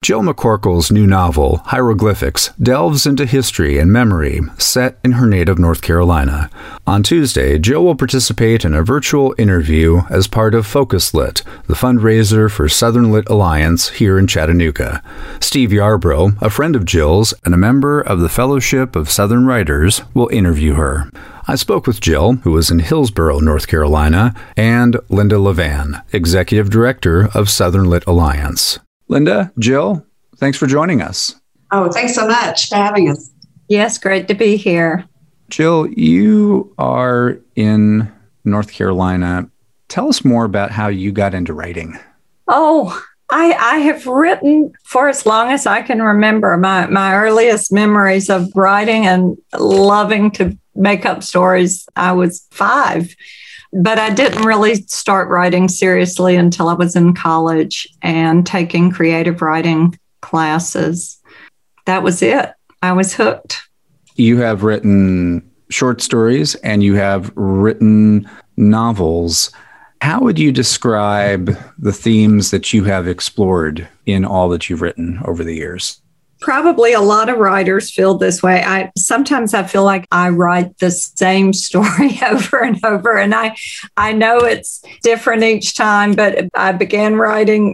Jill McCorkle's new novel, Hieroglyphics, delves into history and memory set in her native North Carolina. On Tuesday, Jill will participate in a virtual interview as part of Focus Lit, the fundraiser for Southern Lit Alliance here in Chattanooga. Steve Yarbrough, a friend of Jill's and a member of the Fellowship of Southern Writers, will interview her. I spoke with Jill, who is in Hillsborough, North Carolina, and Linda Levan, Executive Director of Southern Lit Alliance. Linda, Jill, thanks for joining us. Oh, thanks so much for having us. Yes, great to be here. Jill, you are in North Carolina. Tell us more about how you got into writing. Oh, I have written for as long as I can remember. My earliest memories of writing and loving to make up stories, I was 5. But I didn't really start writing seriously until I was in college and taking creative writing classes. That was it. I was hooked. You have written short stories and you have written novels. How would you describe the themes that you have explored in all that you've written over the years? Probably a lot of writers feel this way. Sometimes I feel like I write the same story over and over, and I know it's different each time, but I began writing,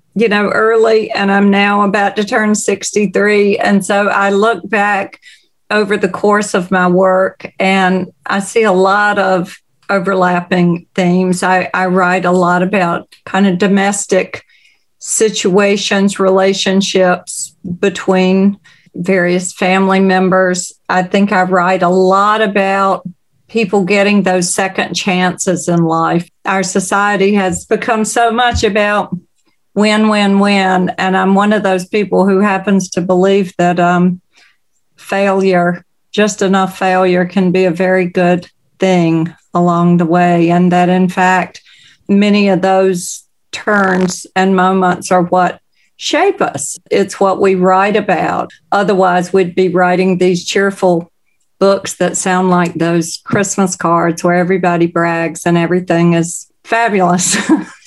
early, and I'm now about to turn 63. And so I look back over the course of my work and I see a lot of overlapping themes. I write a lot about kind of domestic situations, relationships between various family members. I think I write a lot about people getting those second chances in life. Our society has become so much about win, win, win. And I'm one of those people who happens to believe that failure, just enough failure, can be a very good thing along the way. And that, in fact, many of those turns and moments are what shape us. It's what we write about. Otherwise, we'd be writing these cheerful books that sound like those Christmas cards where everybody brags and everything is fabulous.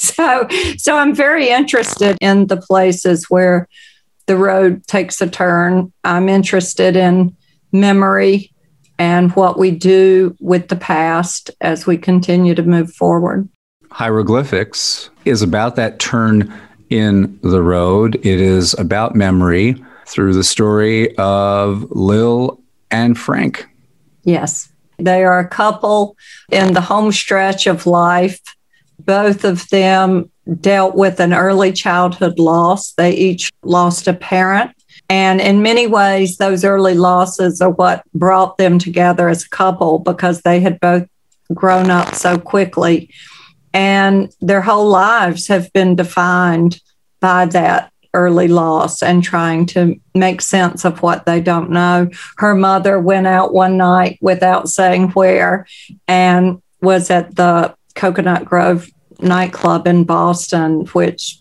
So I'm very interested in the places where the road takes a turn. I'm interested in memory and what we do with the past as we continue to move forward. Hieroglyphics is about that turn in the road. It is about memory through the story of Lil and Frank. Yes, they are a couple in the home stretch of life. Both of them dealt with an early childhood loss. They each lost a parent. And in many ways, those early losses are what brought them together as a couple because they had both grown up so quickly. And their whole lives have been defined by that early loss and trying to make sense of what they don't know. Her mother went out one night without saying where and was at the Coconut Grove nightclub in Boston, which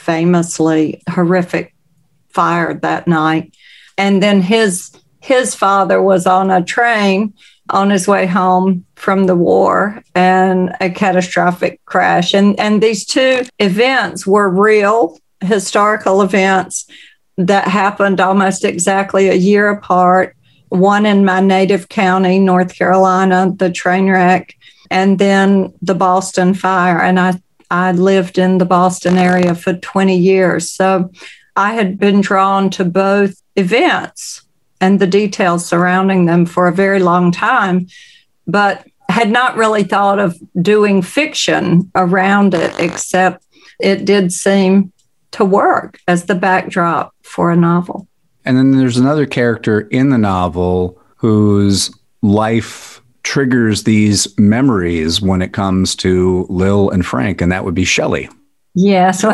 famously horrific fire that night. And then his father was on a train on his way home from the war and a catastrophic crash. And these two events were real historical events that happened almost exactly a year apart. One in my native county, North Carolina, the train wreck, and then the Boston fire. And I lived in the Boston area for 20 years. So I had been drawn to both events and the details surrounding them for a very long time, but had not really thought of doing fiction around it, except it did seem to work as the backdrop for a novel. And then there's another character in the novel whose life triggers these memories when it comes to Lil and Frank, and that would be Shelley. Yes.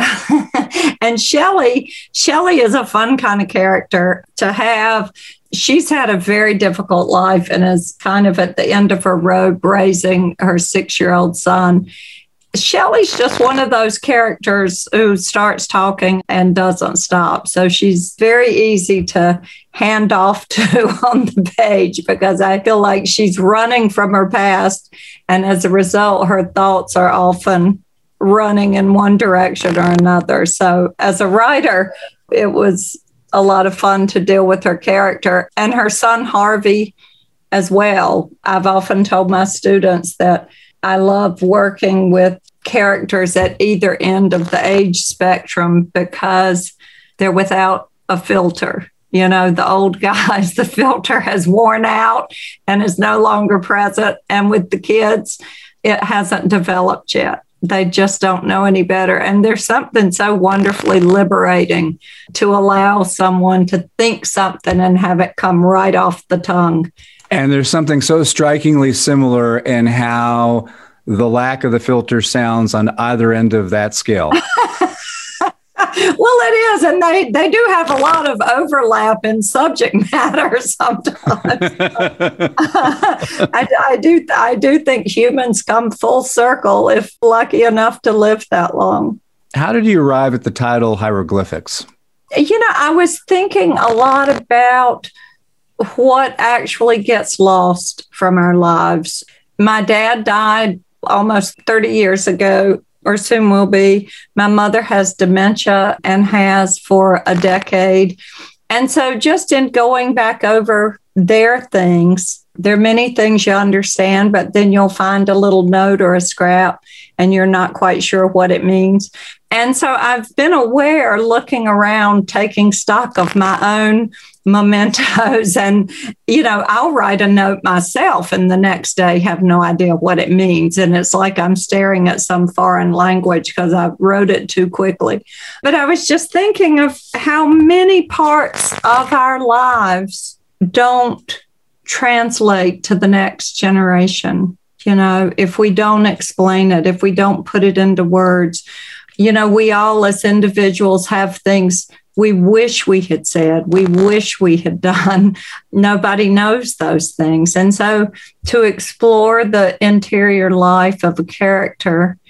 And Shelley is a fun kind of character to have. She's had a very difficult life and is kind of at the end of her road raising her 6-year-old son. Shelley's just one of those characters who starts talking and doesn't stop. So she's very easy to hand off to on the page because I feel like she's running from her past. And as a result, her thoughts are often running in one direction or another. So as a writer, it was a lot of fun to deal with her character and her son, Harvey, as well. I've often told my students that I love working with characters at either end of the age spectrum because they're without a filter. You know, the old guys, the filter has worn out and is no longer present. And with the kids, it hasn't developed yet. They just don't know any better. And there's something so wonderfully liberating to allow someone to think something and have it come right off the tongue. And there's something so strikingly similar in how the lack of the filter sounds on either end of that scale. Well, it is. And they do have a lot of overlap in subject matter sometimes. I do think humans come full circle if lucky enough to live that long. How did you arrive at the title Hieroglyphics? You know, I was thinking a lot about what actually gets lost from our lives. My dad died almost 30 years ago, or soon will be. My mother has dementia and has for a decade. And so just in going back over their things, there are many things you understand, but then you'll find a little note or a scrap and you're not quite sure what it means. And so I've been aware, looking around, taking stock of my own mementos. And, you know, I'll write a note myself and the next day have no idea what it means. And it's like I'm staring at some foreign language because I wrote it too quickly. But I was just thinking of how many parts of our lives don't translate to the next generation. You know, if we don't explain it, if we don't put it into words, you know, we all as individuals have things we wish we had said, we wish we had done. Nobody knows those things. And so to explore the interior life of a character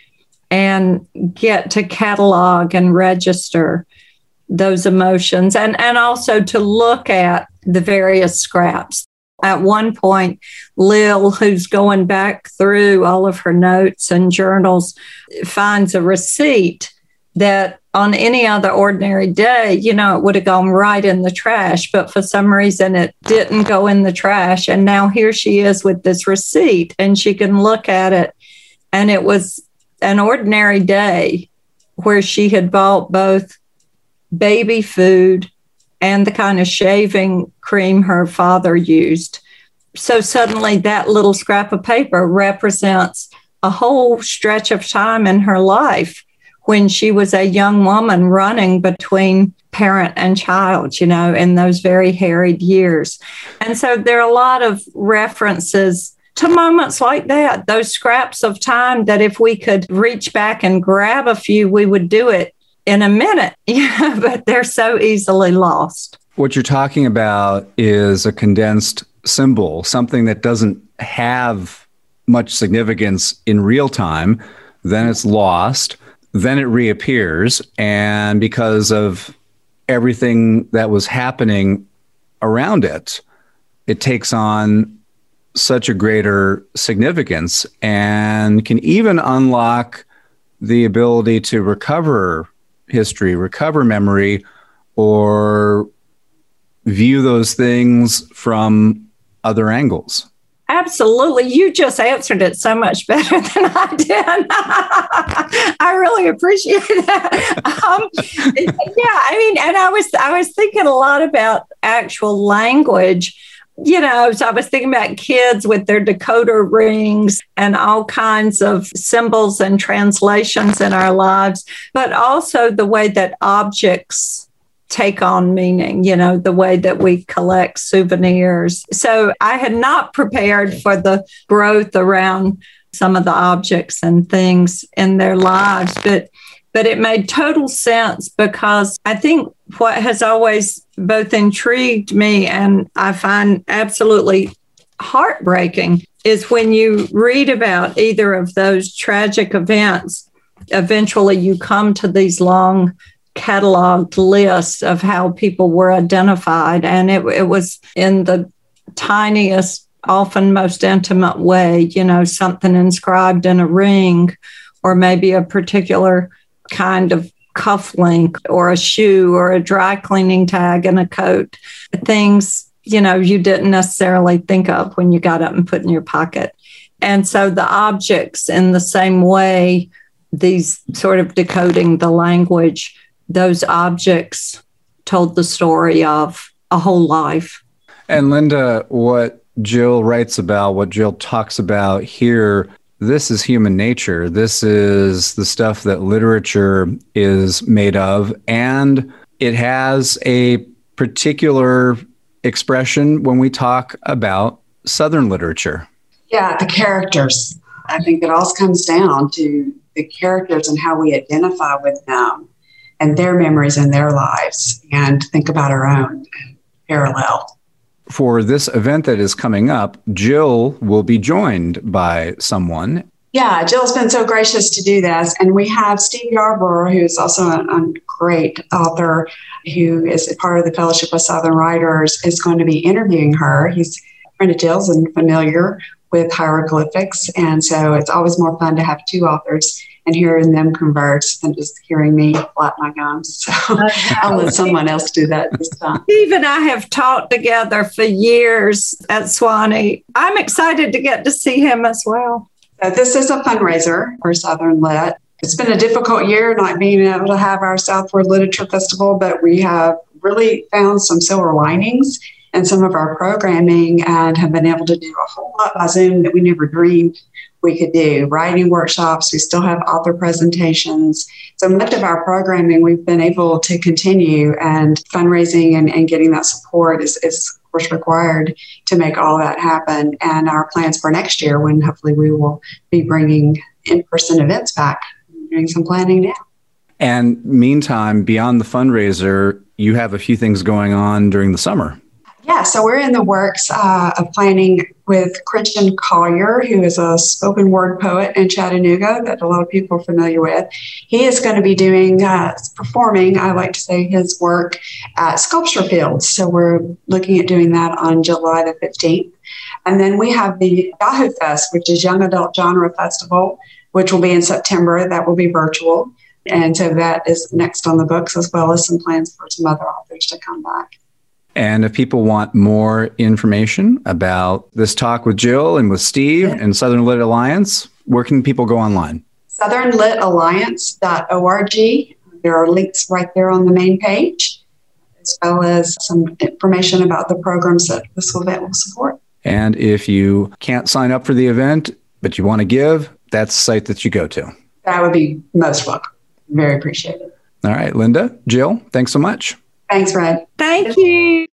and get to catalog and register those emotions and also to look at the various scraps. At one point, Lil, who's going back through all of her notes and journals, finds a receipt that on any other ordinary day, you know, it would have gone right in the trash. But for some reason, it didn't go in the trash. And now here she is with this receipt and she can look at it. And it was an ordinary day where she had bought both baby food and the kind of shaving cream her father used. So suddenly that little scrap of paper represents a whole stretch of time in her life when she was a young woman running between parent and child, you know, in those very harried years. And so there are a lot of references to moments like that, those scraps of time that if we could reach back and grab a few, we would do it in a minute, but they're so easily lost. What you're talking about is a condensed symbol, something that doesn't have much significance in real time, then it's lost, then it reappears. And because of everything that was happening around it, it takes on such a greater significance and can even unlock the ability to recover history, recover memory, or view those things from other angles. Absolutely. You just answered it so much better than I did. I really appreciate that. Yeah, I mean, and I was thinking a lot about actual language. You know, so I was thinking about kids with their decoder rings and all kinds of symbols and translations in our lives, but also the way that objects take on meaning, you know, the way that we collect souvenirs. So I had not prepared for the growth around some of the objects and things in their lives, but it made total sense because I think what has always both intrigued me and I find absolutely heartbreaking is when you read about either of those tragic events, eventually you come to these long cataloged lists of how people were identified. And it was in the tiniest, often most intimate way, you know, something inscribed in a ring or maybe a particular kind of cufflink or a shoe or a dry cleaning tag and a coat, things, you didn't necessarily think of when you got up and put in your pocket. And so the objects, in the same way, these sort of decoding the language, those objects told the story of a whole life. And Linda, what Jill writes about, what Jill talks about here, this is human nature. This is the stuff that literature is made of. And it has a particular expression when we talk about Southern literature. Yeah, the characters. I think it all comes down to the characters and how we identify with them and their memories and their lives, and think about our own parallel. For this event that is coming up, Jill will be joined by someone. Yeah, Jill's been so gracious to do this. And we have Steve Yarborough, who's also a great author who is a part of the Fellowship of Southern Writers, is going to be interviewing her. He's a friend of Jill's and familiar with hieroglyphics. And so it's always more fun to have two authors and hearing them converse than just hearing me flap my gums. So I'll let someone else do that this time. Steve and I have taught together for years at Sewanee. I'm excited to get to see him as well. So this is a fundraiser for Southern Lit. It's been a difficult year not being able to have our Southward Literature Festival, but we have really found some silver linings in some of our programming and have been able to do a whole lot by Zoom that we never dreamed we could do. Writing workshops, we still have author presentations. So much of our programming we've been able to continue, and fundraising and getting that support is of course required to make all that happen. And our plans for next year, when hopefully we will be bringing in-person events back, doing some planning now. And meantime, beyond the fundraiser, you have a few things going on during the summer. Yeah, so we're in the works of planning with Christian Collier, who is a spoken word poet in Chattanooga that a lot of people are familiar with. He is going to be performing, I like to say, his work at Sculpture Fields. So we're looking at doing that on July the 15th. And then we have the Yahoo Fest, which is Young Adult Genre Festival, which will be in September. That will be virtual. And so that is next on the books, as well as some plans for some other authors to come back. And if people want more information about this talk with Jill and with Steve and Southern Lit Alliance, where can people go online? SouthernLitAlliance.org. There are links right there on the main page, as well as some information about the programs that this event will support. And if you can't sign up for the event, but you want to give, that's the site that you go to. That would be most welcome. Very appreciated. All right, Linda, Jill, thanks so much. Thanks, Red. Thank you.